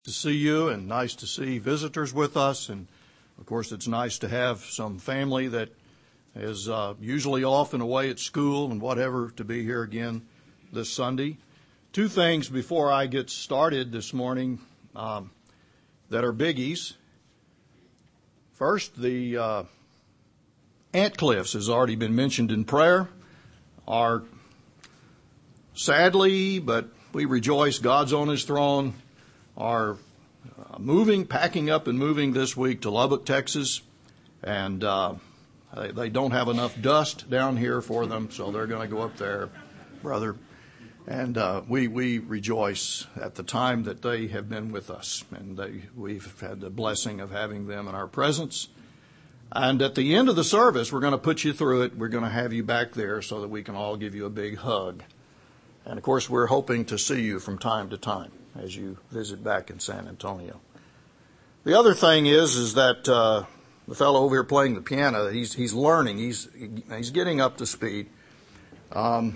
To see you, and nice to see visitors with us. And of course, it's nice to have some family that is usually off and away at school and whatever to be here again this Sunday. Two things before I get started this morning that are biggies. First, the Antcliffes has already been mentioned in prayer. Are sadly, but we rejoice, God's on His throne, are packing up and moving this week to Lubbock, Texas, and they don't have enough dust down here for them, so they're going to go up there, brother. And we rejoice at the time that they have been with us, and we've had the blessing of having them in our presence. And at the end of the service, we're going to put you through it. We're going to have you back there so that we can all give you a big hug. And of course, we're hoping to see you from time to time as you visit back in San Antonio. The other thing is that the fellow over here playing the piano, he's learning. He's getting up to speed. Paul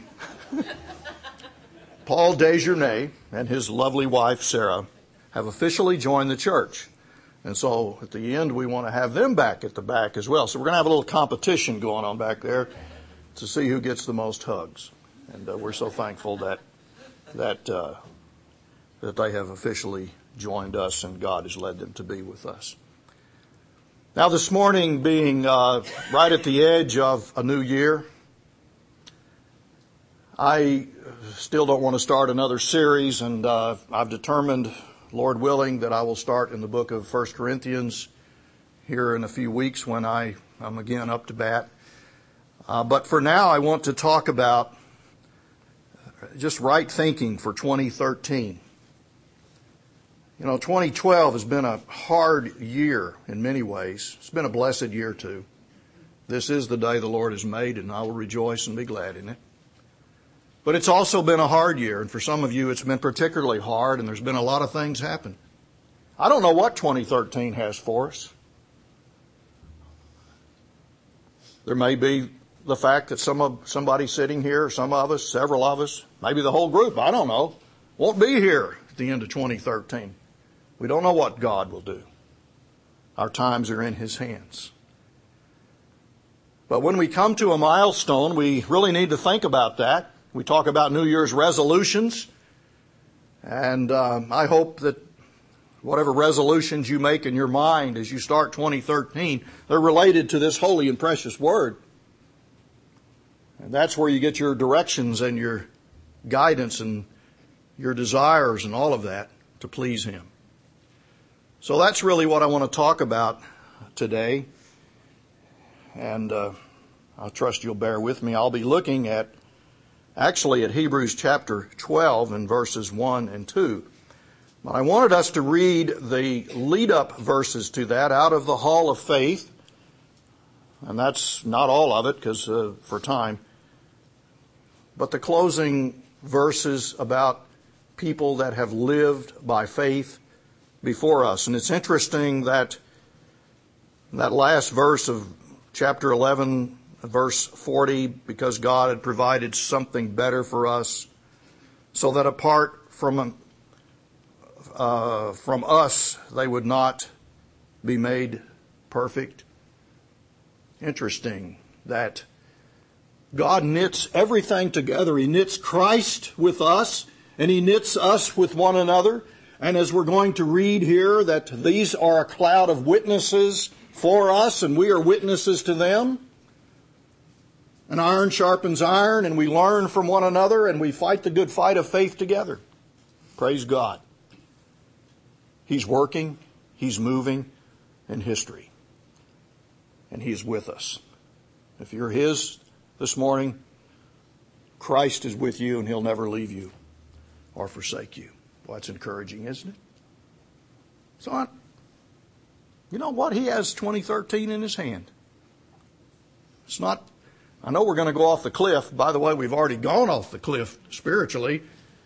Desjournay and his lovely wife, Sarah, have officially joined the church. And so at the end, we want to have them back at the back as well. So we're going to have a little competition going on back there to see who gets the most hugs. And we're so thankful that they have officially joined us and God has led them to be with us. Now this morning, being right at the edge of a new year, I still don't want to start another series, and I've determined, Lord willing, that I will start in the book of 1 Corinthians here in a few weeks when I'm again up to bat. But for now, I want to talk about just right thinking for 2013. You know, 2012 has been a hard year in many ways. It's been a blessed year too. This is the day the Lord has made, and I will rejoice and be glad in it. But it's also been a hard year, and for some of you it's been particularly hard, and there's been a lot of things happen. I don't know what 2013 has for us. There may be the fact that somebody sitting here, some of us, several of us, maybe the whole group, I don't know, won't be here at the end of 2013. We don't know what God will do. Our times are in His hands. But when we come to a milestone, we really need to think about that. We talk about New Year's resolutions, and I hope that whatever resolutions you make in your mind as you start 2013, they're related to this holy and precious Word. And that's where you get your directions and your guidance and your desires and all of that to please Him. So that's really what I want to talk about today. And I trust you'll bear with me. I'll be looking at Hebrews chapter 12 and verses 1 and 2. But I wanted us to read the lead-up verses to that out of the Hall of Faith. And that's not all of it because for time. But the closing verses about people that have lived by faith before us. And it's interesting that last verse of chapter 11, verse 40, because God had provided something better for us, so that apart from us, they would not be made perfect. Interesting that God knits everything together. He knits Christ with us, and He knits us with one another. And as we're going to read here, that these are a cloud of witnesses for us, and we are witnesses to them. And iron sharpens iron, and we learn from one another, and we fight the good fight of faith together. Praise God. He's working, He's moving in history. And He is with us. If you're His this morning, Christ is with you, and He'll never leave you or forsake you. Well, that's encouraging, isn't it? So, you know what? He has 2013 in His hand. It's not, I know we're going to go off the cliff. By the way, we've already gone off the cliff spiritually.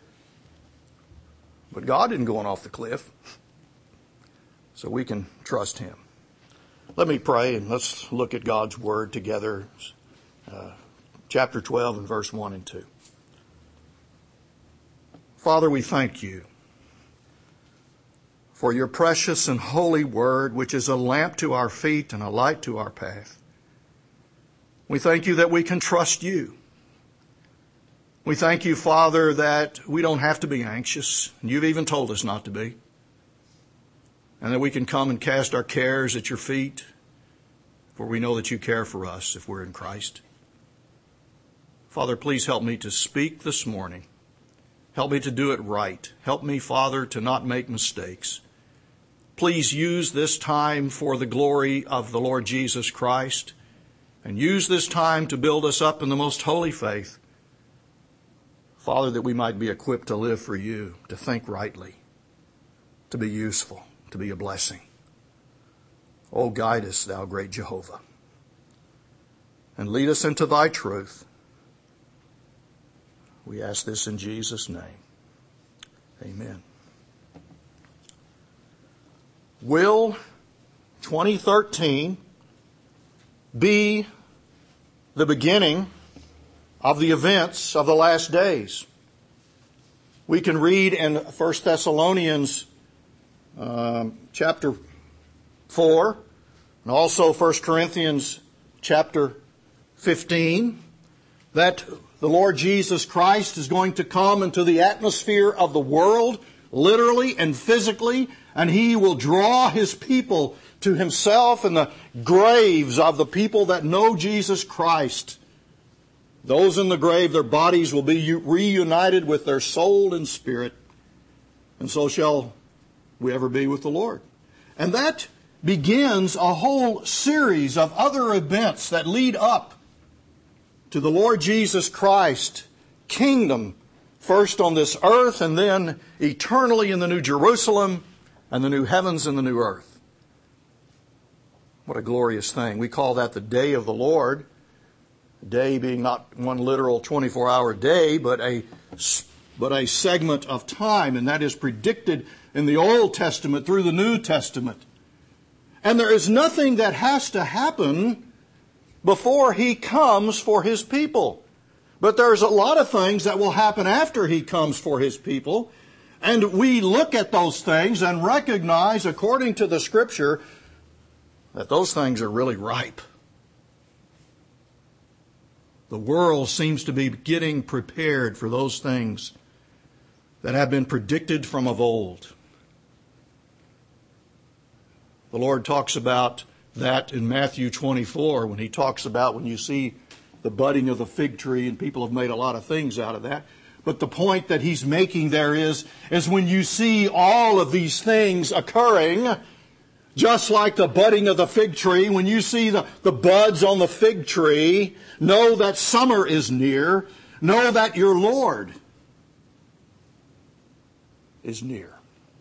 But God didn't go off the cliff. So we can trust Him. Let me pray and let's look at God's Word together. Chapter 12 and verse 1 and 2. Father, we thank You for your precious and holy word, which is a lamp to our feet and a light to our path. We thank you that we can trust you. We thank you, Father, that we don't have to be anxious. You've even told us not to be. And that we can come and cast our cares at your feet, for we know that you care for us if we're in Christ. Father, please help me to speak this morning. Help me to do it right. Help me, Father, to not make mistakes. Please use this time for the glory of the Lord Jesus Christ, and use this time to build us up in the most holy faith. Father, that we might be equipped to live for you, to think rightly, to be useful, to be a blessing. Oh, guide us, thou great Jehovah, and lead us into thy truth. We ask this in Jesus' name. Amen. Will 2013 be the beginning of the events of the last days? We can read in 1 Thessalonians chapter 4 and also 1 Corinthians chapter 15 that the Lord Jesus Christ is going to come into the atmosphere of the world, literally and physically, and He will draw His people to Himself in the graves of the people that know Jesus Christ. Those in the grave, their bodies will be reunited with their soul and spirit, and so shall we ever be with the Lord. And that begins a whole series of other events that lead up to the Lord Jesus Christ kingdom, first on this earth and then eternally in the New Jerusalem and the new heavens and the new earth. What a glorious thing. We call that the day of the Lord. Day being not one literal 24-hour day, but a segment of time, and that is predicted in the Old Testament through the New Testament. And there is nothing that has to happen before He comes for His people. But there's a lot of things that will happen after He comes for His people. And we look at those things and recognize, according to the Scripture, that those things are really ripe. The world seems to be getting prepared for those things that have been predicted from of old. The Lord talks about that in Matthew 24 when He talks about when you see the budding of the fig tree, and people have made a lot of things out of that. But the point that He's making there is when you see all of these things occurring, just like the budding of the fig tree, when you see the buds on the fig tree, know that summer is near. Know that your Lord is near.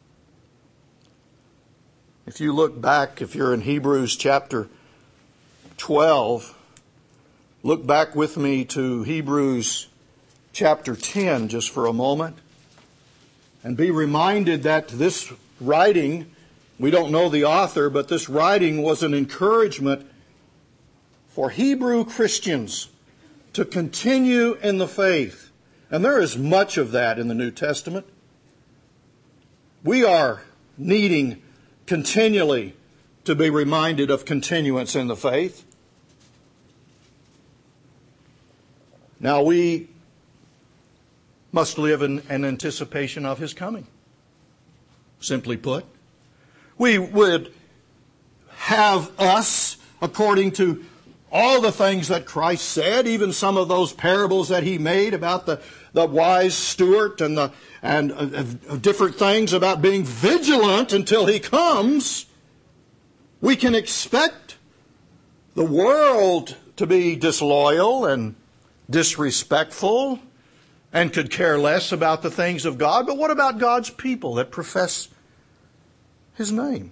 If you look back, if you're in Hebrews chapter 12, look back with me to Hebrews chapter 10 just for a moment, and be reminded that this writing, we don't know the author, but this writing was an encouragement for Hebrew Christians to continue in the faith. And there is much of that in the New Testament. We are needing continually to be reminded of continuance in the faith. Now we must live in anticipation of His coming. Simply put, we would have us, according to all the things that Christ said, even some of those parables that He made about the wise steward and different things about being vigilant until He comes. We can expect the world to be disloyal and disrespectful and could care less about the things of God. But what about God's people that profess His name?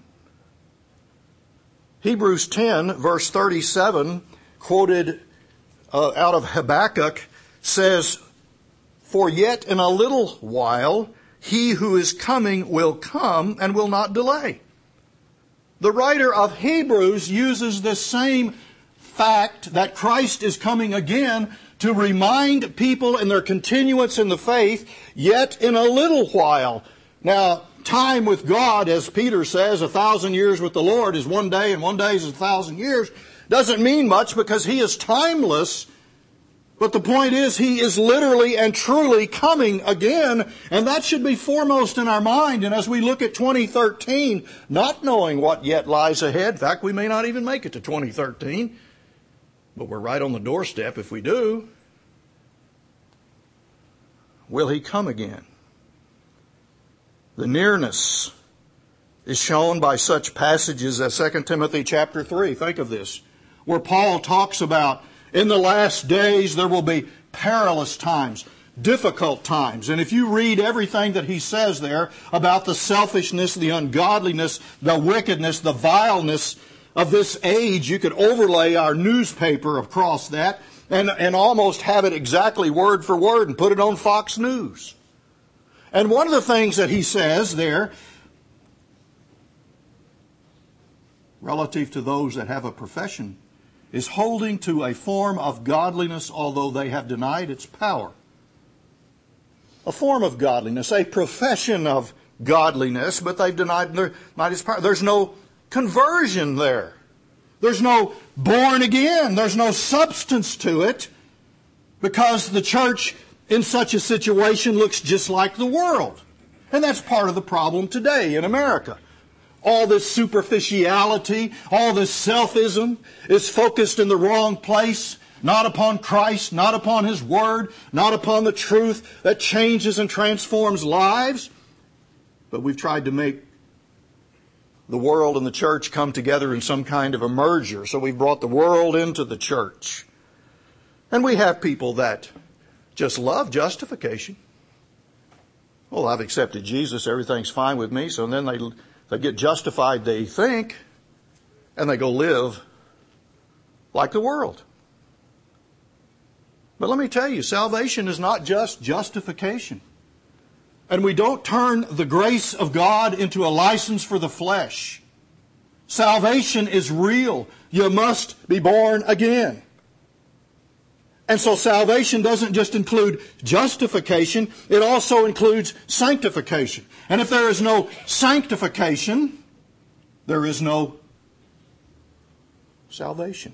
Hebrews 10, verse 37, quoted out of Habakkuk, says, "For yet in a little while He who is coming will come and will not delay." The writer of Hebrews uses the same fact that Christ is coming again to remind people in their continuance in the faith, yet in a little while. Now, time with God, as Peter says, 1,000 years with the Lord is one day and one day is 1,000 years, doesn't mean much because He is timeless. But the point is, He is literally and truly coming again, and that should be foremost in our mind. And as we look at 2013, not knowing what yet lies ahead, in fact, we may not even make it to 2013, but we're right on the doorstep if we do. Will He come again? The nearness is shown by such passages as 2 Timothy chapter 3. Think of this, where Paul talks about in the last days there will be perilous times, difficult times. And if you read everything that he says there about the selfishness, the ungodliness, the wickedness, the vileness of this age, you could overlay our newspaper across that and almost have it exactly word for word and put it on Fox News. And one of the things that he says there, relative to those that have a profession, is holding to a form of godliness, although they have denied its power. A form of godliness, a profession of godliness, but they've denied its power. There's no conversion there. There's no born again. There's no substance to it, because the church in such a situation looks just like the world. And that's part of the problem today in America. All this superficiality, all this selfism is focused in the wrong place, not upon Christ, not upon His Word, not upon the truth that changes and transforms lives. But we've tried to make the world and the church come together in some kind of a merger. So we've brought the world into the church. And we have people that just love justification. Well, I've accepted Jesus, everything's fine with me. So then they get justified, they think, and they go live like the world. But let me tell you, salvation is not just justification. And we don't turn the grace of God into a license for the flesh. Salvation is real. You must be born again. And so salvation doesn't just include justification, it also includes sanctification. And if there is no sanctification, there is no salvation.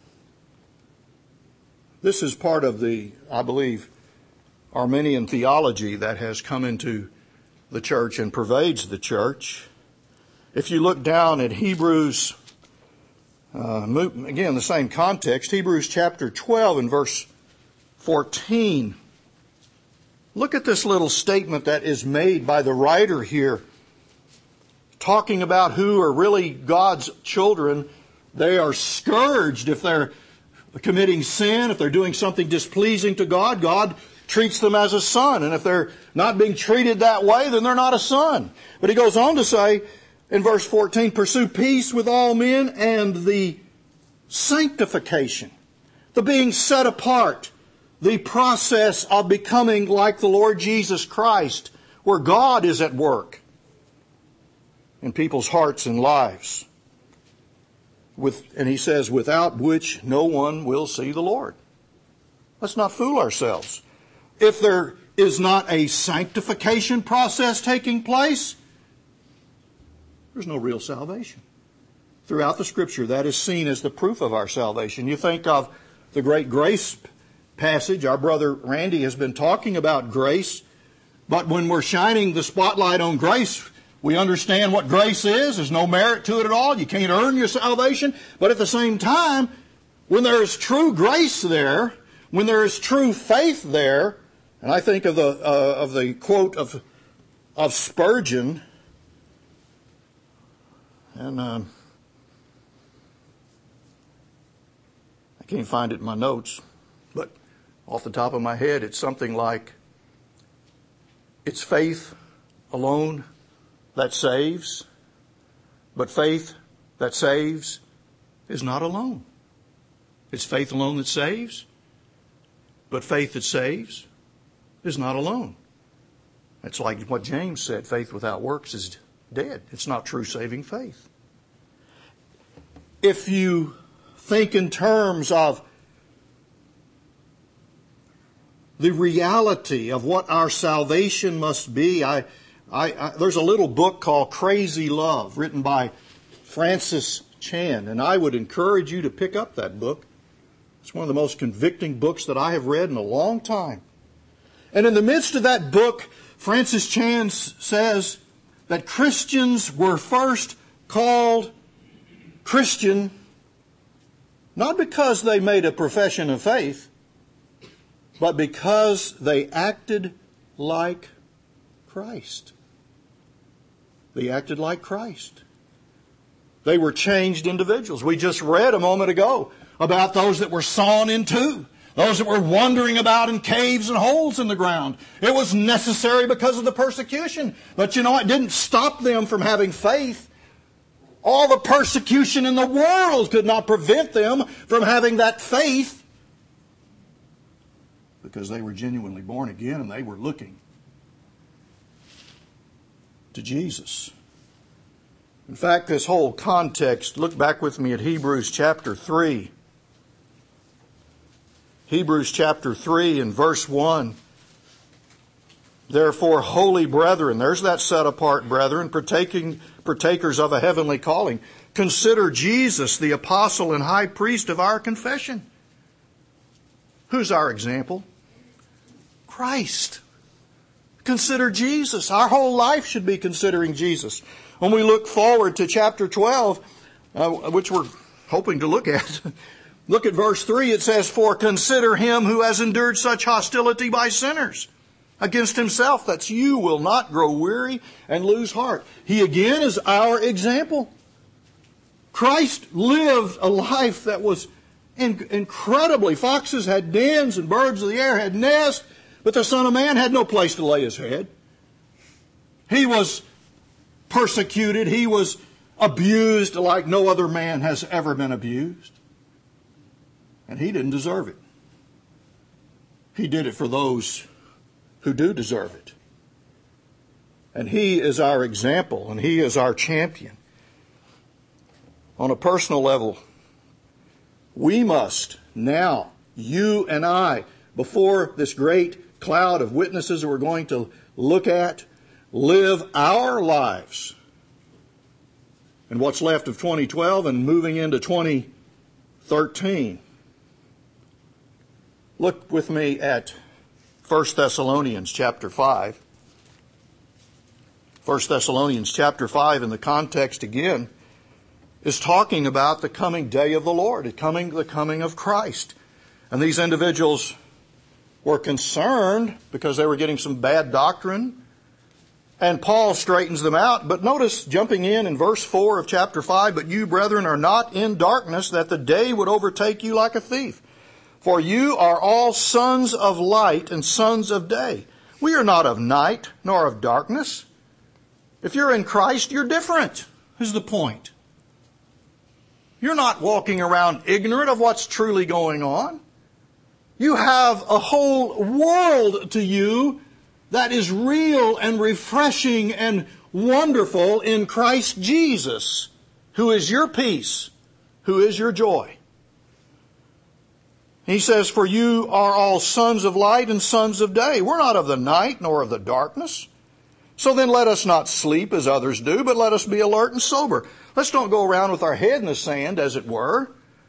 This is part of the, I believe, Arminian theology that has come into the church and pervades the church. If you look down at Hebrews, again, the same context, Hebrews chapter 12 and verse 14. Look at this little statement that is made by the writer here, talking about who are really God's children. They are scourged if they're committing sin, if they're doing something displeasing to God. God treats them as a son. And if they're not being treated that way, then they're not a son. But he goes on to say in verse 14, pursue peace with all men and the sanctification, the being set apart, the process of becoming like the Lord Jesus Christ, where God is at work in people's hearts and lives. And he says, without which no one will see the Lord. Let's not fool ourselves. If there is not a sanctification process taking place, there's no real salvation. Throughout the Scripture, that is seen as the proof of our salvation. You think of the great grace passage. Our brother Randy has been talking about grace. But when we're shining the spotlight on grace, we understand what grace is. There's no merit to it at all. You can't earn your salvation. But at the same time, when there is true grace there, when there is true faith there, and I think of the quote of Spurgeon, and I can't find it in my notes, but off the top of my head, it's something like, it's faith alone that saves, but faith that saves is not alone. It's faith alone that saves, but faith that saves is not alone. It's like what James said, faith without works is dead. It's not true saving faith. If you think in terms of the reality of what our salvation must be, I There's a little book called Crazy Love, written by Francis Chan, and I would encourage you to pick up that book. It's one of the most convicting books that I have read in a long time. And in the midst of that book, Francis Chan says that Christians were first called Christian not because they made a profession of faith, but because they acted like Christ. They acted like Christ. They were changed individuals. We just read a moment ago about those that were sawn in two, those that were wandering about in caves and holes in the ground. It was necessary because of the persecution. But you know, it didn't stop them from having faith. All the persecution in the world could not prevent them from having that faith, because they were genuinely born again and they were looking to Jesus. In fact, this whole context, look back with me at Hebrews chapter 3. Hebrews chapter 3 and verse 1. Therefore, holy brethren, there's that set apart brethren, partakers of a heavenly calling, consider Jesus, the apostle and high priest of our confession. Who's our example? Christ. Consider Jesus. Our whole life should be considering Jesus. When we look forward to chapter 12, which we're hoping to look at, look at verse 3. It says, for consider him who has endured such hostility by sinners against himself, that you will not grow weary and lose heart. He again is our example. Christ lived a life that was incredibly. Foxes had dens and birds of the air had nests, but the Son of Man had no place to lay his head. He was persecuted. He was abused like no other man has ever been abused. And he didn't deserve it. He did it for those who do deserve it. And he is our example, and he is our champion. On a personal level, we must now, you and I, before this great cloud of witnesses that we're going to look at, live our lives and what's left of 2012 and moving into 2013. Look with me at 1 Thessalonians chapter 5. 1 Thessalonians chapter 5 in the context again is talking about the coming day of the Lord, the coming of Christ. And these individuals were concerned because they were getting some bad doctrine. And Paul straightens them out. But notice, jumping in verse 4 of chapter 5, but you, brethren, are not in darkness, that the day would overtake you like a thief. For you are all sons of light and sons of day. We are not of night nor of darkness. If you're in Christ, you're different, is the point. You're not walking around ignorant of what's truly going on. You have a whole world to you that is real and refreshing and wonderful in Christ Jesus, who is your peace, who is your joy. He says, for you are all sons of light and sons of day. We're not of the night nor of the darkness. So then let us not sleep as others do, but let us be alert and sober. Let's don't go around with our head in the sand, as it were.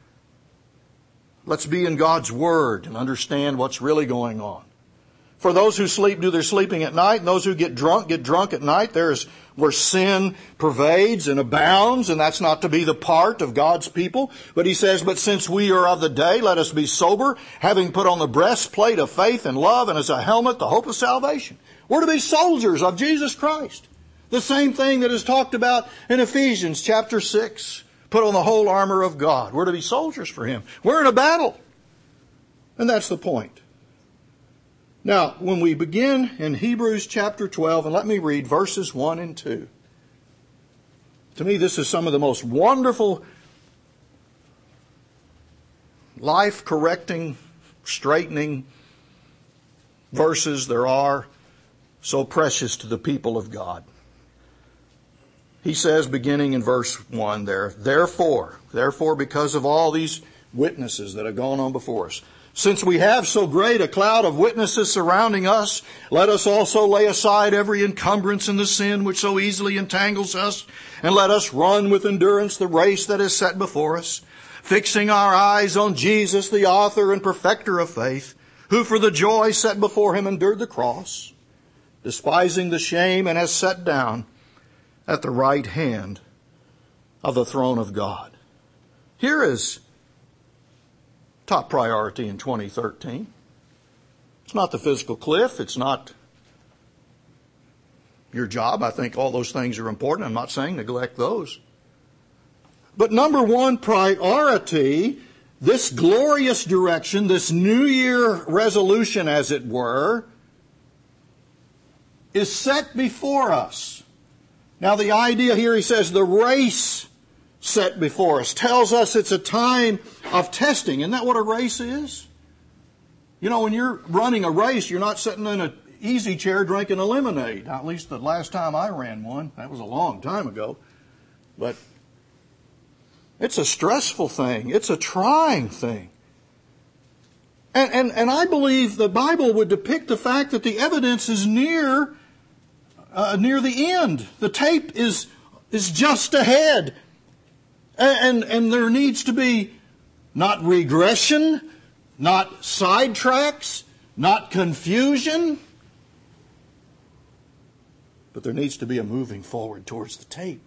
Let's be in God's Word and understand what's really going on. For those who sleep do their sleeping at night, and those who get drunk at night. There's where sin pervades and abounds, and that's not to be the part of God's people. But he says, but since we are of the day, let us be sober, having put on the breastplate of faith and love, and as a helmet the hope of salvation. We're to be soldiers of Jesus Christ. The same thing that is talked about in Ephesians chapter 6. Put on the whole armor of God. We're to be soldiers for Him. We're in a battle. And that's the point. Now, when we begin in Hebrews chapter 12, and let me read verses 1 and 2. To me, this is some of the most wonderful, life-correcting, straightening verses there are, so precious to the people of God. He says, beginning in verse 1 there, Therefore, because of all these witnesses that have gone on before us, Since we have so great a cloud of witnesses surrounding us, let us also lay aside every encumbrance and the sin which so easily entangles us, and let us run with endurance the race that is set before us, fixing our eyes on Jesus, the author and perfecter of faith, who for the joy set before him endured the cross, despising the shame, and has sat down at the right hand of the throne of God. Here is top priority in 2013. It's not the physical cliff. It's not your job. I think all those things are important. I'm not saying neglect those. But number one priority, this glorious direction, this New Year resolution, as it were, is set before us. Now the idea here, he says, the race set before us, tells us it's a time of testing. Isn't that what a race is? You know, when you're running a race, you're not sitting in an easy chair drinking a lemonade. At least the last time I ran one. That was a long time ago. But it's a stressful thing. It's a trying thing. And I believe the Bible would depict the fact that the evidence is near the end. The tape is just ahead. And there needs to be not regression, not sidetracks, not confusion, but there needs to be a moving forward towards the tape.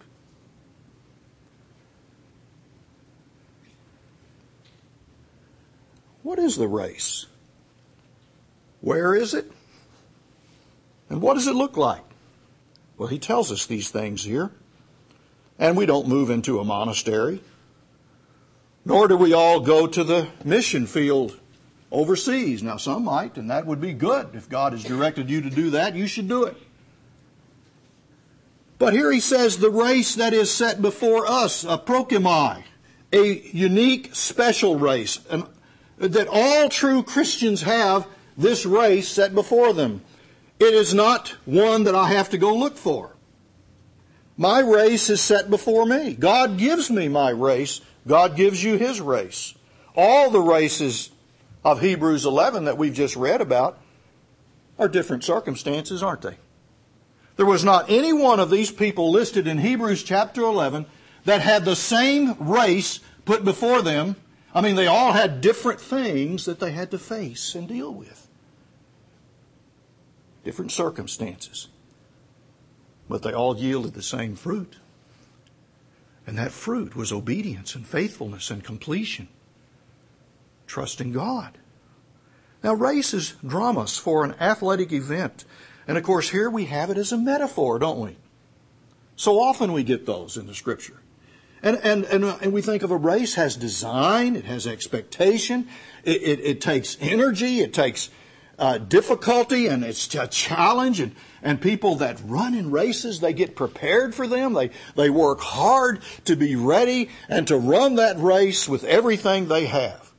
What is the race? Where is it? And what does it look like? Well, he tells us these things here. And we don't move into a monastery, nor do we all go to the mission field overseas. Now, some might, and that would be good. If God has directed you to do that, you should do it. But here he says the race that is set before us, a prokimai, a unique, special race, and that all true Christians have this race set before them. It is not one that I have to go look for. My race is set before me. God gives me my race. God gives you his race. All the races of Hebrews 11 that we've just read about are different circumstances, aren't they? There was not any one of these people listed in Hebrews chapter 11 that had the same race put before them. I mean, they all had different things that they had to face and deal with. Different circumstances. But they all yielded the same fruit. And that fruit was obedience and faithfulness and completion. Trusting God. Now, race is dramas for an athletic event. And of course, here we have it as a metaphor, don't we? So often we get those in the Scripture. And we think of a race has design, it has expectation, it takes energy, it takes difficulty, and it's a challenge. And people that run in races, they get prepared for them. They work hard to be ready and to run that race with everything they have.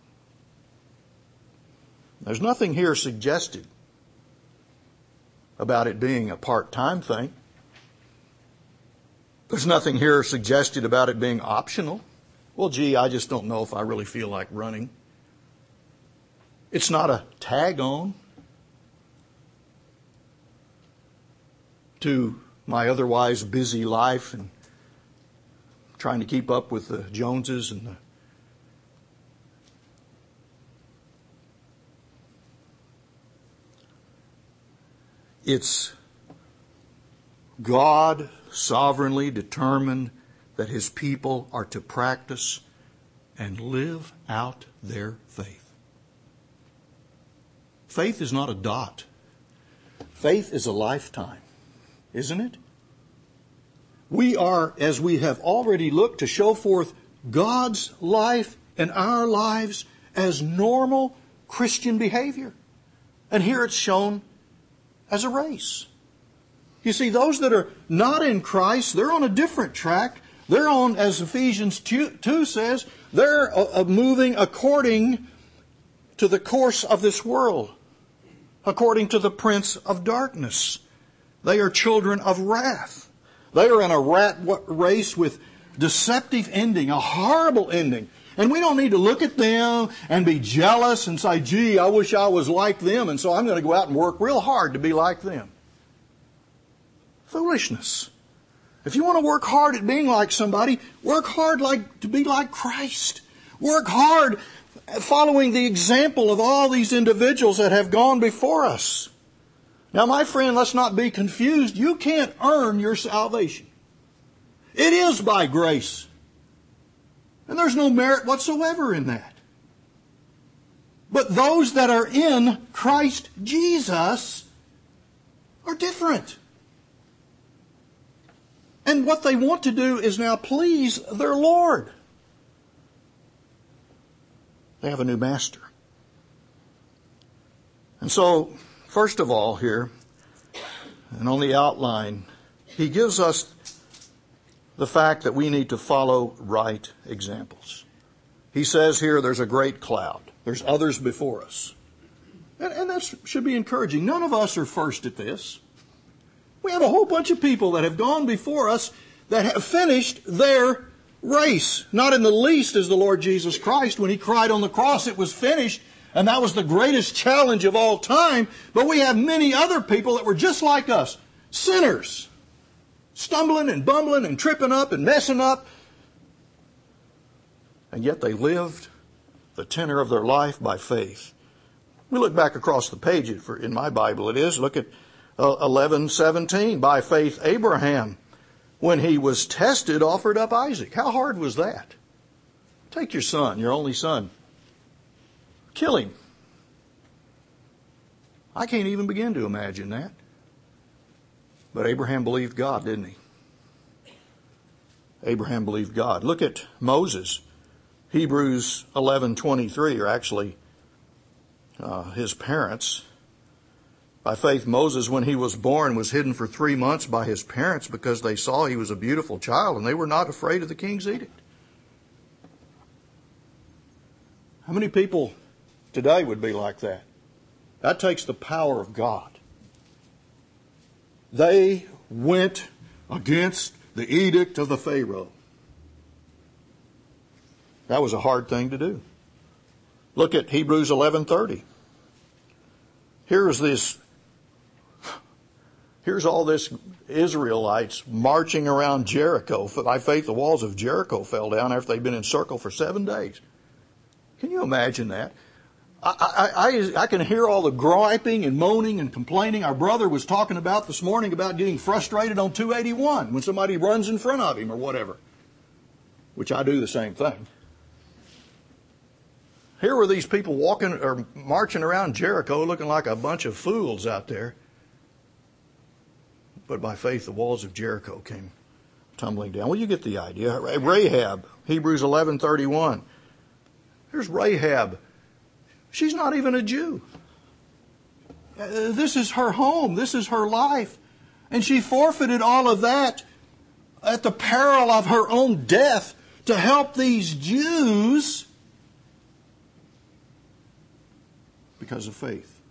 There's nothing here suggested about it being a part-time thing. There's nothing here suggested about it being optional. Well, gee, I just don't know if I really feel like running. It's not a tag-on to my otherwise busy life and trying to keep up with the Joneses and the It's God sovereignly determined that his people are to practice and live out their faith. Faith is not a dot. Faith is a lifetime, isn't it? We are, as we have already looked, to show forth God's life and our lives as normal Christian behavior. And here it's shown as a race. You see, those that are not in Christ, they're on a different track. They're on, as Ephesians 2 says, they're moving according to the course of this world, according to the prince of darkness. They are children of wrath. They are in a rat race with deceptive ending, a horrible ending. And we don't need to look at them and be jealous and say, gee, I wish I was like them, and so I'm going to go out and work real hard to be like them. Foolishness. If you want to work hard at being like somebody, work hard to be like Christ. Work hard following the example of all these individuals that have gone before us. Now, my friend, let's not be confused. You can't earn your salvation. It is by grace. And there's no merit whatsoever in that. But those that are in Christ Jesus are different. And what they want to do is now please their Lord. They have a new master. And so, first of all here, and on the outline, he gives us the fact that we need to follow right examples. He says here there's a great cloud. There's others before us. And that should be encouraging. None of us are first at this. We have a whole bunch of people that have gone before us that have finished their race. Not in the least as the Lord Jesus Christ. When He cried on the cross, it was finished. And that was the greatest challenge of all time. But we have many other people that were just like us. Sinners. Stumbling and bumbling and tripping up and messing up. And yet they lived the tenor of their life by faith. We look back across the page, in my Bible it is, look at 11:17. By faith Abraham, when he was tested, offered up Isaac. How hard was that? Take your son, your only son. Kill him. I can't even begin to imagine that. But Abraham believed God, didn't he? Abraham believed God. Look at Moses. Hebrews 11:23 are actually his parents. By faith, Moses, when he was born, was hidden for 3 months by his parents because they saw he was a beautiful child and they were not afraid of the king's edict. How many people today would be like that? That takes the power of God. They went against the edict of the Pharaoh. That was a hard thing to do. Look at Hebrews 11:30. Here's all this Israelites marching around Jericho. By faith, the walls of Jericho fell down after they'd been encircled for 7 days. Can you imagine that? I can hear all the griping and moaning and complaining. Our brother was talking about this morning about getting frustrated on 281 when somebody runs in front of him or whatever, which I do the same thing. Here were these people walking or marching around Jericho looking like a bunch of fools out there. But by faith, the walls of Jericho came tumbling down. Well, you get the idea. Rahab, Hebrews 11:31. Here's Rahab. She's not even a Jew. This is her home. This is her life. And she forfeited all of that at the peril of her own death to help these Jews because of faith.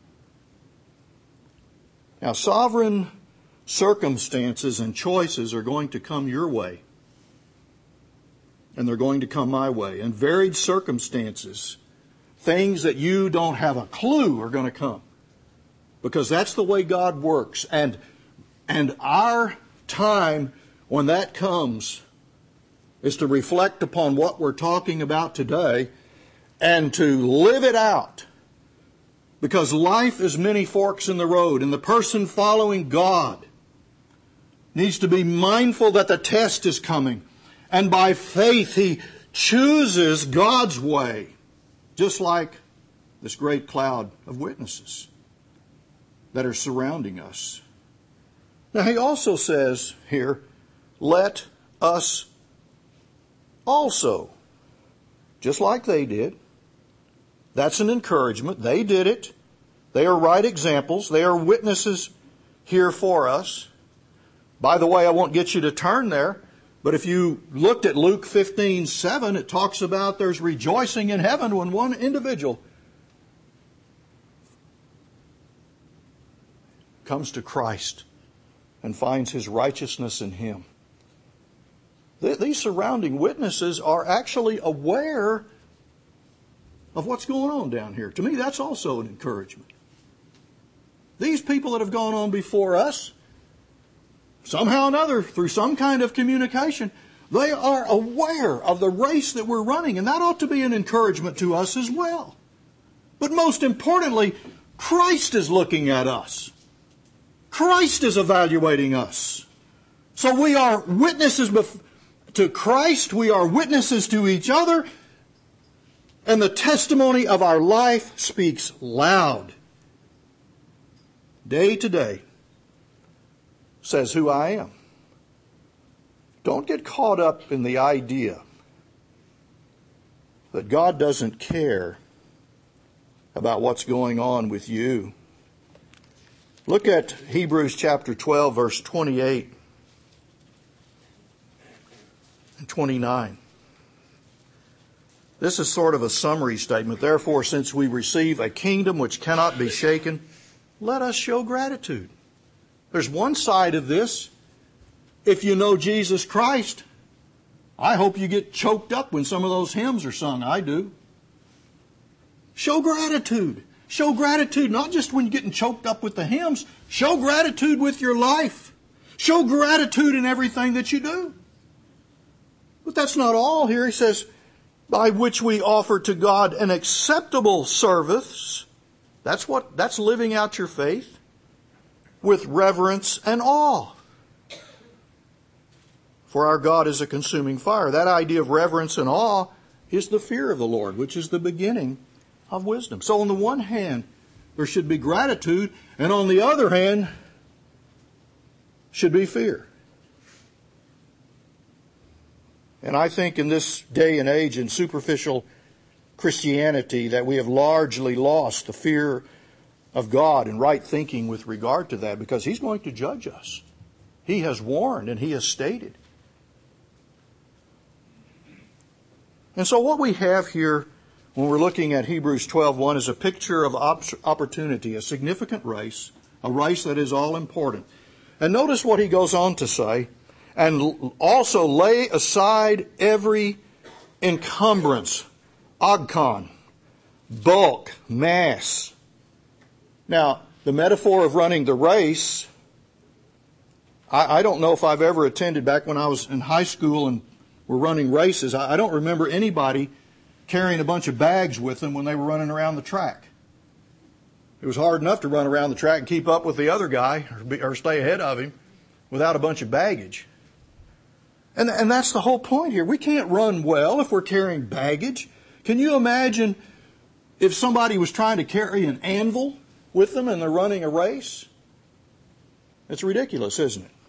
Now, sovereign circumstances and choices are going to come your way. And they're going to come my way. And varied circumstances, things that you don't have a clue are going to come. Because that's the way God works. And our time when that comes is to reflect upon what we're talking about today and to live it out. Because life is many forks in the road, and the person following God needs to be mindful that the test is coming. And by faith, he chooses God's way, just like this great cloud of witnesses that are surrounding us. Now, he also says here, let us also, just like they did. That's an encouragement. They did it. They are right examples. They are witnesses here for us. By the way, I won't get you to turn there, but if you looked at Luke 15:7, it talks about there's rejoicing in heaven when one individual comes to Christ and finds his righteousness in Him. These surrounding witnesses are actually aware of what's going on down here. To me, that's also an encouragement. These people that have gone on before us, somehow or another, through some kind of communication, they are aware of the race that we're running, and that ought to be an encouragement to us as well. But most importantly, Christ is looking at us. Christ is evaluating us. So we are witnesses to Christ, we are witnesses to each other, and the testimony of our life speaks loud. Day to day says who I am. Don't get caught up in the idea that God doesn't care about what's going on with you. Look at Hebrews chapter 12, verse 28 and 29. This is sort of a summary statement. Therefore, since we receive a kingdom which cannot be shaken, let us show gratitude. There's one side of this. If you know Jesus Christ, I hope you get choked up when some of those hymns are sung. I do. Show gratitude. Show gratitude not just when you're getting choked up with the hymns. Show gratitude with your life. Show gratitude in everything that you do. But that's not all here. He says, by which we offer to God an acceptable service. That's living out your faith with reverence and awe. For our God is a consuming fire. That idea of reverence and awe is the fear of the Lord, which is the beginning of wisdom. So on the one hand, there should be gratitude, and on the other hand, should be fear. And I think in this day and age in superficial Christianity that we have largely lost the fear of God and right thinking with regard to that, because He's going to judge us. He has warned and He has stated. And so what we have here when we're looking at Hebrews 12:1 is a picture of opportunity, a significant race, a race that is all important. And notice what he goes on to say, and also lay aside every encumbrance, ogkon, bulk, mass. Now, the metaphor of running the race, I don't know if I've ever attended back when I was in high school and were running races. I don't remember anybody carrying a bunch of bags with them when they were running around the track. It was hard enough to run around the track and keep up with the other guy or stay ahead of him without a bunch of baggage. And that's the whole point here. We can't run well if we're carrying baggage. Can you imagine if somebody was trying to carry an anvil with them and they're running a race? It's ridiculous, isn't it?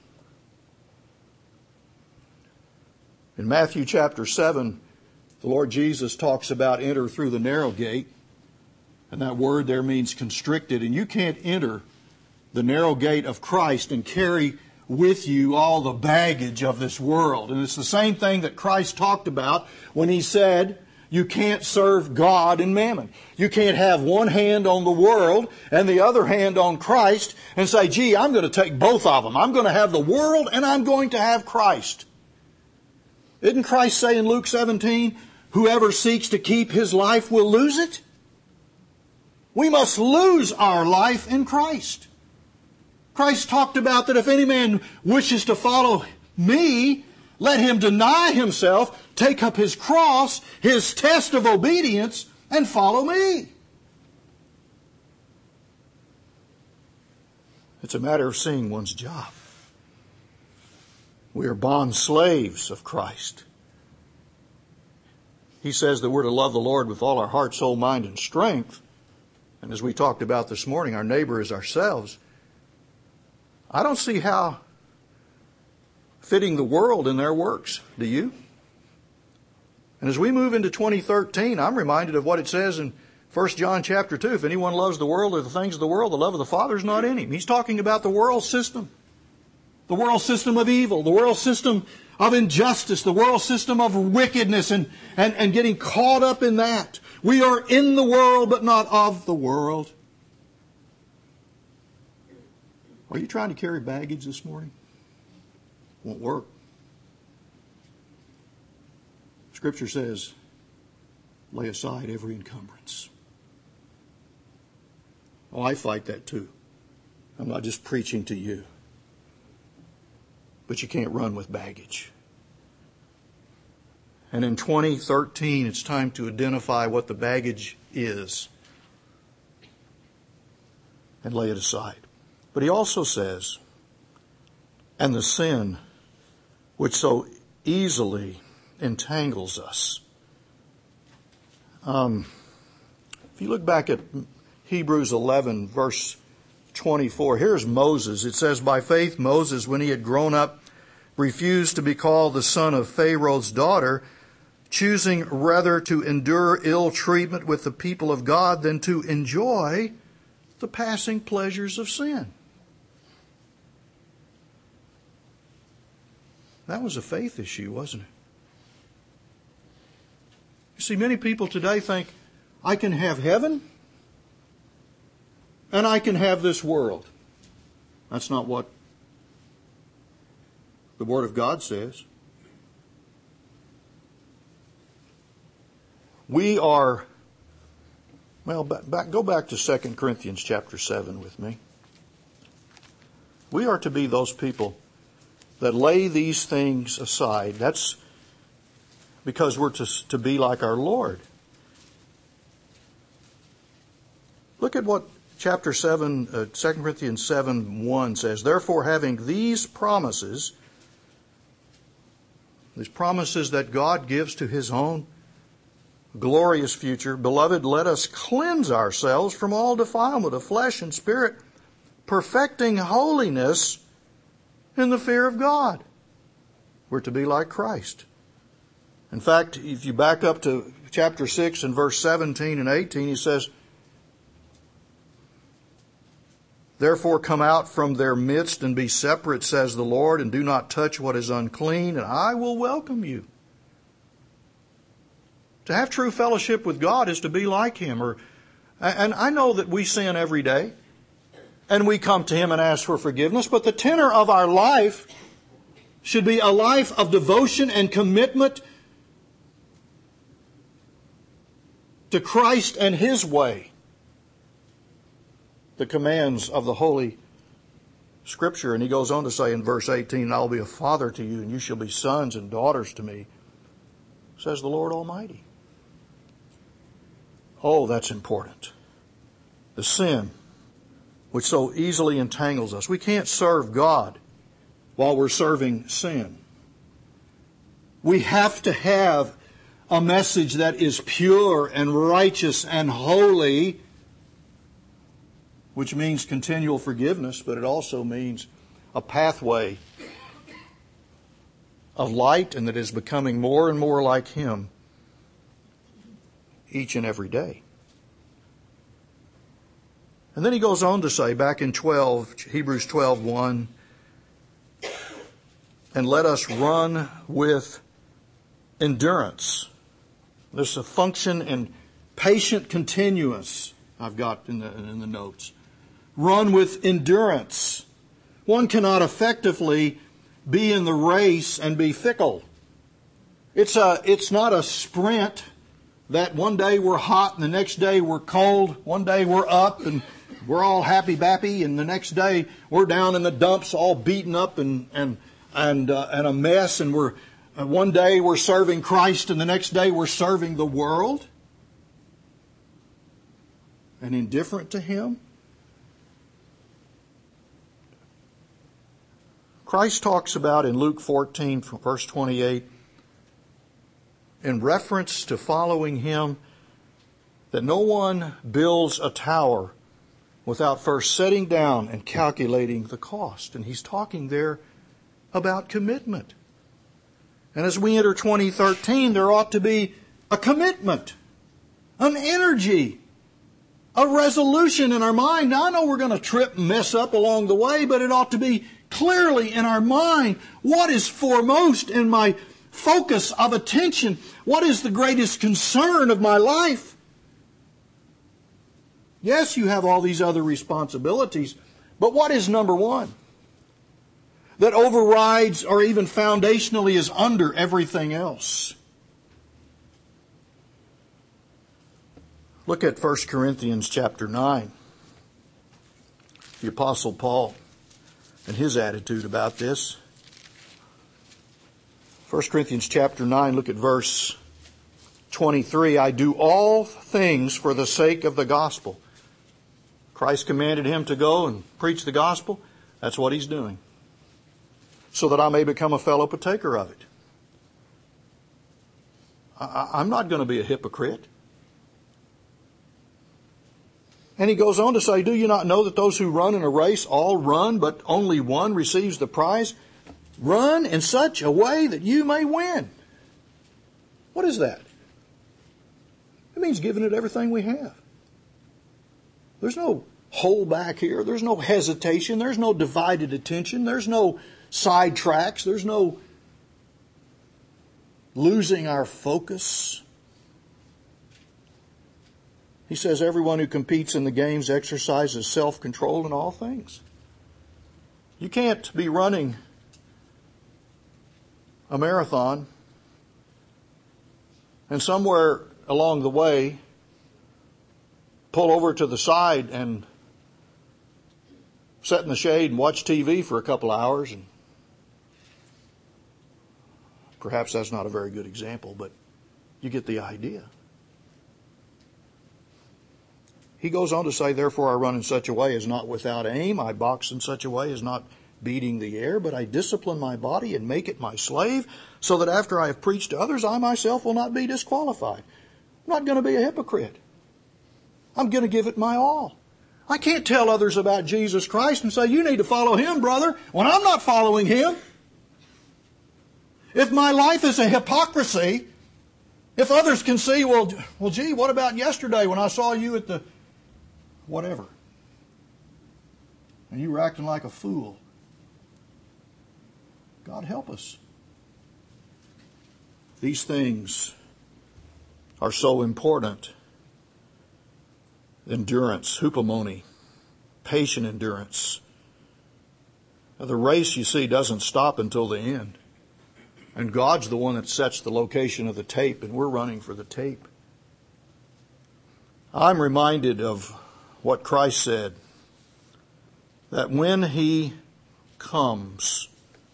In Matthew chapter 7, the Lord Jesus talks about enter through the narrow gate. And that word there means constricted. And you can't enter the narrow gate of Christ and carry with you all the baggage of this world. And it's the same thing that Christ talked about when He said, you can't serve God and mammon. You can't have one hand on the world and the other hand on Christ and say, gee, I'm going to take both of them. I'm going to have the world and I'm going to have Christ. Didn't Christ say in Luke 17, whoever seeks to keep his life will lose it? We must lose our life in Christ. Christ talked about that if any man wishes to follow me, let him deny himself, take up his cross, his test of obedience, and follow me. It's a matter of seeing one's job. We are bond slaves of Christ. He says that we're to love the Lord with all our heart, soul, mind, and strength. And as we talked about this morning, our neighbor is ourselves. I don't see how fitting the world in there works. Do you? And as we move into 2013, I'm reminded of what it says in 1 John chapter 2. If anyone loves the world or the things of the world, the love of the Father is not in him. He's talking about the world system. The world system of evil, the world system of injustice, the world system of wickedness and getting caught up in that. We are in the world, but not of the world. Are you trying to carry baggage this morning? Won't work. Scripture says, lay aside every encumbrance. Oh, I fight that too. I'm not just preaching to you. But you can't run with baggage. And in 2013, it's time to identify what the baggage is and lay it aside. But he also says, and the sin which so easily entangles us. If you look back at Hebrews 11, verse 24, here's Moses. It says, by faith Moses, when he had grown up, refused to be called the son of Pharaoh's daughter, choosing rather to endure ill treatment with the people of God than to enjoy the passing pleasures of sin. That was a faith issue, wasn't it? You see, many people today think, I can have heaven and I can have this world. That's not what the Word of God says. We are, well, go back to 2 Corinthians chapter 7 with me. We are to be those people that lay these things aside. That's because we're to be like our Lord. Look at what chapter 7, 2 Corinthians 7:1 says. Therefore, having these promises that God gives to His own glorious future, beloved, let us cleanse ourselves from all defilement of flesh and spirit, perfecting holiness in the fear of God. We're to be like Christ. In fact, if you back up to chapter 6 and verse 17 and 18, he says, therefore come out from their midst and be separate, says the Lord, and do not touch what is unclean, and I will welcome you. To have true fellowship with God is to be like Him. And I know that we sin every day, and we come to Him and ask for forgiveness, but the tenor of our life should be a life of devotion and commitment to Christ and His way, the commands of the Holy Scripture. And he goes on to say in verse 18, I'll be a father to you, and you shall be sons and daughters to me, says the Lord Almighty. Oh, that's important. The sin which so easily entangles us. We can't serve God while we're serving sin. We have to have a message that is pure and righteous and holy, which means continual forgiveness, but it also means a pathway of light, and that is becoming more and more like Him each and every day. And then he goes on to say, back in Hebrews 12:1, and let us run with endurance. There's a function in patient continuance I've got in the notes. Run with endurance. One cannot effectively be in the race and be fickle. It's not a sprint that one day we're hot and the next day we're cold. One day we're up and we're all happy-bappy, and the next day we're down in the dumps all beaten up and a mess, and one day we're serving Christ and the next day we're serving the world and indifferent to Him. Christ talks about in Luke 14, verse 28, in reference to following Him, that no one builds a tower without first sitting down and calculating the cost. And He's talking there about commitment. And as we enter 2013, there ought to be a commitment, an energy, a resolution in our mind. Now, I know we're going to trip and mess up along the way, but it ought to be clearly in our mind what is foremost in my focus of attention. What is the greatest concern of my life? Yes, you have all these other responsibilities, but what is number one that overrides or even foundationally is under everything else? Look at 1 Corinthians chapter 9. The Apostle Paul and his attitude about this. 1 Corinthians chapter 9, look at verse 23. I do all things for the sake of the gospel. Christ commanded him to go and preach the gospel. That's what he's doing. So that I may become a fellow partaker of it. I'm not going to be a hypocrite. And he goes on to say, do you not know that those who run in a race all run, but only one receives the prize? Run in such a way that you may win. What is that? It means giving it everything we have. There's no hold back here. There's no hesitation. There's no divided attention. There's no sidetracks. There's no losing our focus. He says everyone who competes in the games exercises self-control in all things. You can't be running a marathon and somewhere along the way pull over to the side and sit in the shade and watch TV for a couple hours. And perhaps that's not a very good example, but you get the idea. He goes on to say, therefore I run in such a way as not without aim. I box in such a way as not beating the air, but I discipline my body and make it my slave, so that after I have preached to others, I myself will not be disqualified. I'm not going to be a hypocrite. I'm going to give it my all. I can't tell others about Jesus Christ and say, you need to follow Him, brother, when I'm not following Him. If my life is a hypocrisy, if others can see, well, gee, what about yesterday when I saw you at the whatever, and you were acting like a fool. God help us. These things are so important. Endurance, hupomone, patient endurance. Now, the race, you see, doesn't stop until the end. And God's the one that sets the location of the tape, and we're running for the tape. I'm reminded of what Christ said, that when He comes,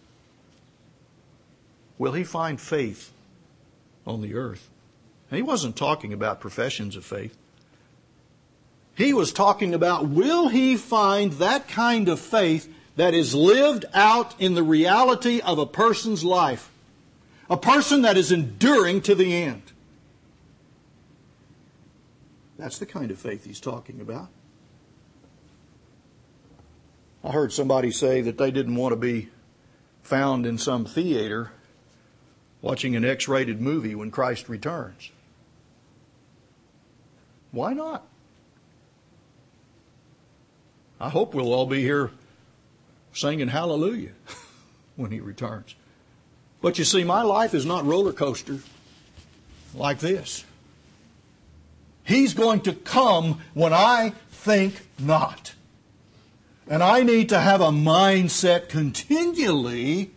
will He find faith on the earth? And He wasn't talking about professions of faith. He was talking about, will He find that kind of faith that is lived out in the reality of a person's life? A person that is enduring to the end. That's the kind of faith He's talking about. I heard somebody say that they didn't want to be found in some theater watching an X-rated movie when Christ returns. Why not? I hope we'll all be here singing hallelujah when He returns. But you see, my life is not roller coaster like this. He's going to come when I think not. And I need to have a mindset continually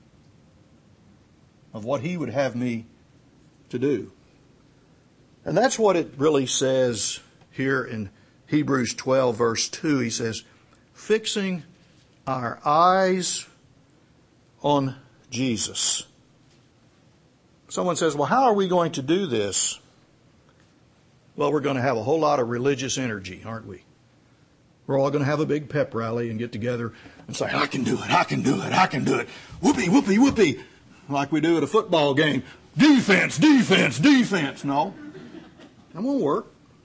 of what He would have me to do. And that's what it really says here in Hebrews 12 verse 2. He says, fixing our eyes on Jesus. Someone says, well, how are we going to do this? Well, we're going to have a whole lot of religious energy, aren't we? We're all going to have a big pep rally and get together and say, I can do it, I can do it, I can do it. Whoopee, whoopee, whoopee. Like we do at a football game. Defense, defense, defense. No, that won't work.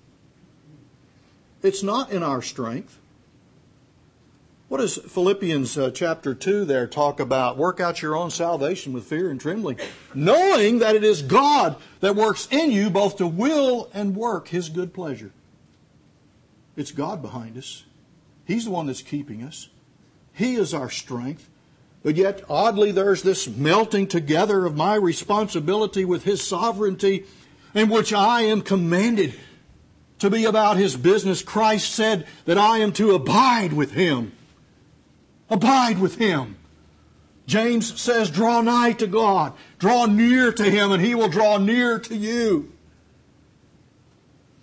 It's not in our strength. What does Philippians chapter 2 there talk about? Work out your own salvation with fear and trembling, knowing that it is God that works in you both to will and work His good pleasure. It's God behind us. He's the one that's keeping us. He is our strength. But yet, oddly, there's this melting together of my responsibility with His sovereignty, in which I am commanded to be about His business. Christ said that I am to abide with Him. Abide with Him. James says, draw nigh to God. Draw near to Him, and He will draw near to you.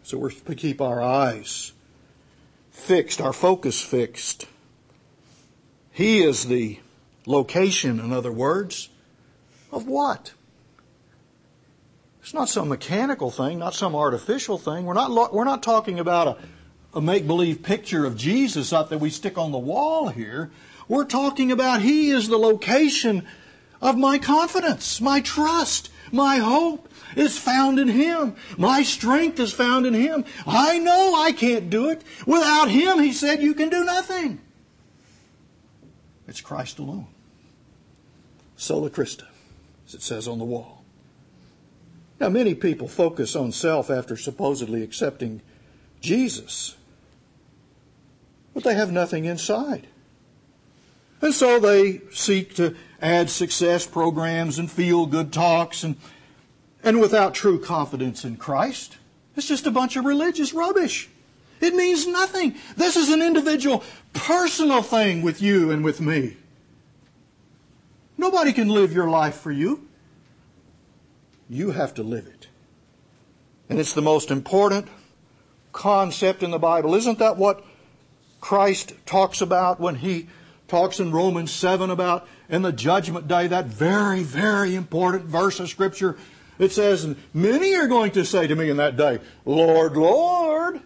So we're to keep our eyes fixed, our focus fixed. He is the location, in other words, of what? It's not some mechanical thing, not some artificial thing. We're not talking about a make-believe picture of Jesus up that we stick on the wall here. We're talking about He is the location of my confidence, my trust, my hope is found in Him. My strength is found in Him. I know I can't do it. Without Him, He said, you can do nothing. It's Christ alone. Sola Christa, as it says on the wall. Now, many people focus on self after supposedly accepting Jesus, but they have nothing inside. And so they seek to add success programs and feel-good talks, and without true confidence in Christ, it's just a bunch of religious rubbish. It means nothing. This is an individual, personal thing with you and with me. Nobody can live your life for you. You have to live it. And it's the most important concept in the Bible. Isn't that what Christ talks about when He talks in Romans 7 about in the judgment day, that very, very important verse of Scripture? It says, and many are going to say to me in that day, Lord, Lord,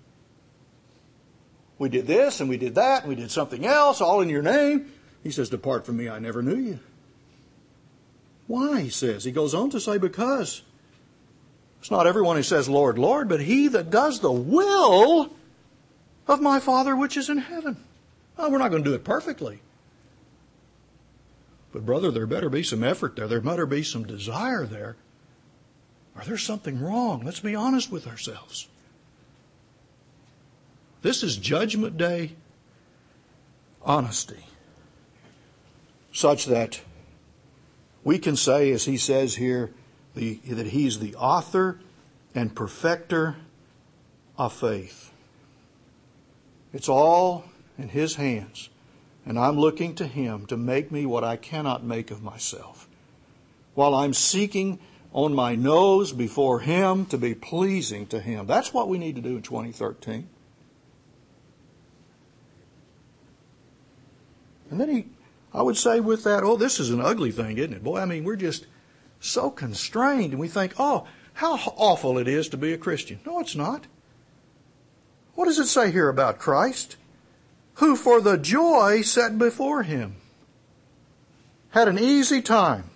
we did this and we did that and we did something else, all in your name. He says, depart from me, I never knew you. Why, he says. He goes on to say, because it's not everyone who says, Lord, Lord, but he that does the will of my Father which is in heaven. Well, we're not going to do it perfectly. But brother, there better be some effort there. There better be some desire there. Or there's something wrong. Let's be honest with ourselves. This is Judgment Day honesty. Such that we can say, as he says here, that He's the author and perfecter of faith. It's all in His hands. And I'm looking to Him to make me what I cannot make of myself. While I'm seeking on my nose before Him to be pleasing to Him. That's what we need to do in 2013. And then I would say with that, oh, this is an ugly thing, isn't it? Boy, I mean, we're just so constrained and we think, oh, how awful it is to be a Christian. No, it's not. What does it say here about Christ? Who for the joy set before Him had an easy time.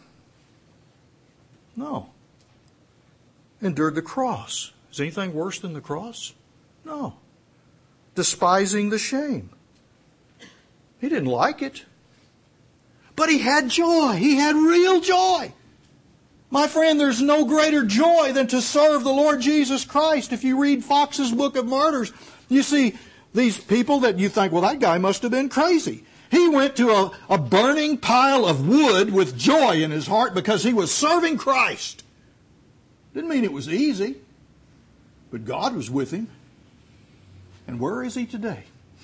No. Endured the cross. Is anything worse than the cross? No. Despising the shame. He didn't like it. But He had joy. He had real joy. My friend, there's no greater joy than to serve the Lord Jesus Christ. If you read Fox's Book of Martyrs, you see these people that you think, well, that guy must have been crazy. He went to a burning pile of wood with joy in his heart because he was serving Christ. Didn't mean it was easy, but God was with him. And where is he today?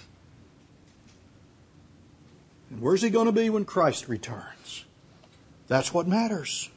And where's he going to be when Christ returns? That's what matters.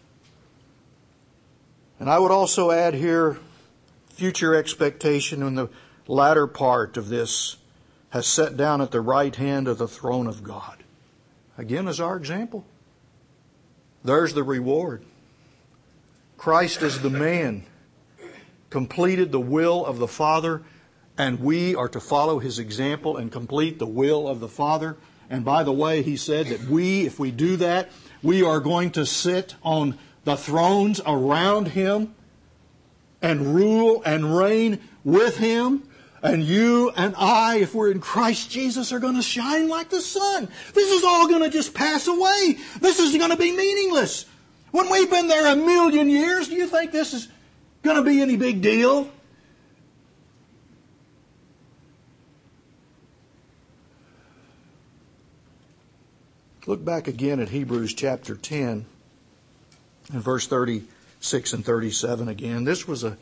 And I would also add here, future expectation in the latter part of this has sat down at the right hand of the throne of God. Again, as our example. There's the reward. Christ is the man, completed the will of the Father, and we are to follow His example and complete the will of the Father. And by the way, He said that if we do that, we are going to sit on the thrones around Him and rule and reign with Him. And you and I, if we're in Christ Jesus, are going to shine like the sun. This is all going to just pass away. This is going to be meaningless. When we've been there 1,000,000 years, do you think this is going to be any big deal? Look back again at Hebrews chapter 10 and verse 36 and 37 again. This was a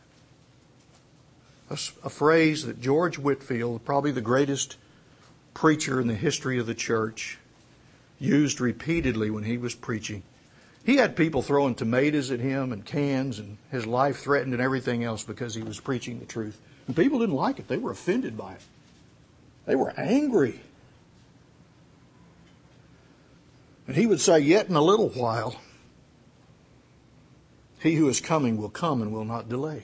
phrase that George Whitefield, probably the greatest preacher in the history of the church, used repeatedly when he was preaching. He had people throwing tomatoes at him and cans, and his life threatened and everything else because he was preaching the truth. And people didn't like it. They were offended by it. They were angry. And he would say, yet in a little while, he who is coming will come and will not delay.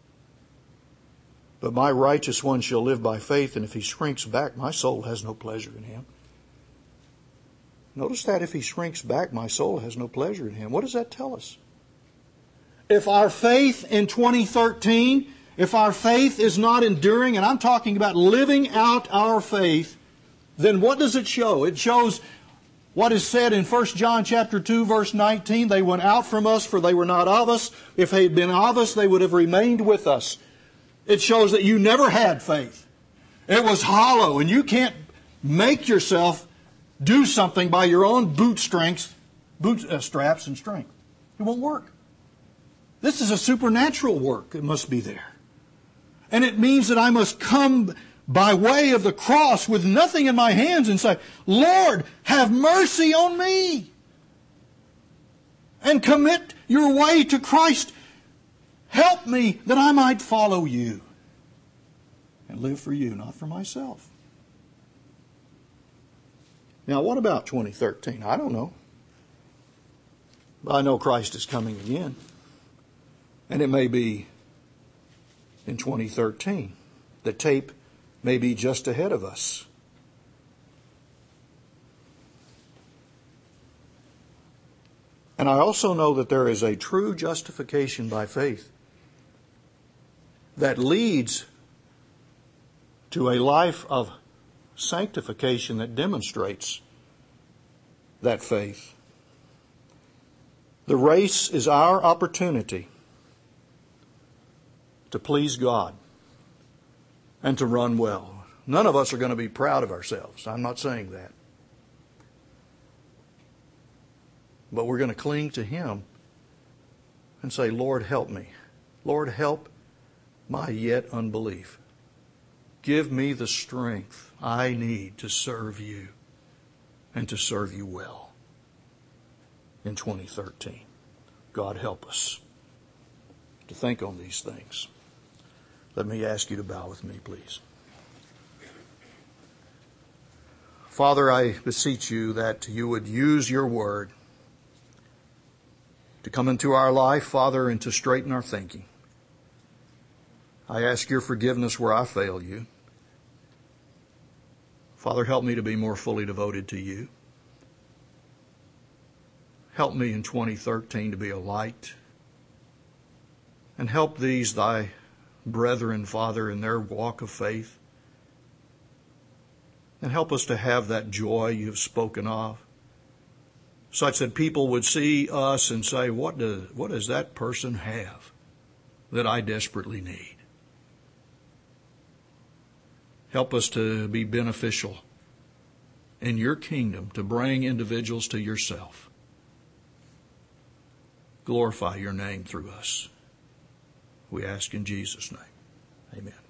But my righteous one shall live by faith, and if he shrinks back, my soul has no pleasure in him. Notice that if he shrinks back, my soul has no pleasure in him. What does that tell us? If our faith in 2013, if our faith is not enduring, and I'm talking about living out our faith, then what does it show? It shows what is said in 1 John chapter 2, verse 19. They went out from us, for they were not of us. If they had been of us, they would have remained with us. It shows that you never had faith. It was hollow, and you can't make yourself do something by your own straps and strength. It won't work. This is a supernatural work. It must be there. And it means that I must come by way of the cross with nothing in my hands and say, Lord, have mercy on me. And commit your way to Christ. Help me that I might follow you and live for you, not for myself. Now, what about 2013? I don't know. But I know Christ is coming again. And it may be in 2013. The tape may be just ahead of us. And I also know that there is a true justification by faith that leads to a life of sanctification that demonstrates that faith. The race is our opportunity to please God and to run well. None of us are going to be proud of ourselves. I'm not saying that. But we're going to cling to Him and say, Lord, help me. Lord, help my yet unbelief. Give me the strength I need to serve you and to serve you well in 2013. God help us to think on these things. Let me ask you to bow with me, please. Father, I beseech you that you would use your word to come into our life, Father, and to straighten our thinking. I ask your forgiveness where I fail you. Father, help me to be more fully devoted to you. Help me in 2013 to be a light. And help these thy brethren, Father, in their walk of faith. And help us to have that joy you have spoken of, such that people would see us and say, what does that person have that I desperately need? Help us to be beneficial in your kingdom, to bring individuals to yourself. Glorify your name through us. We ask in Jesus' name. Amen.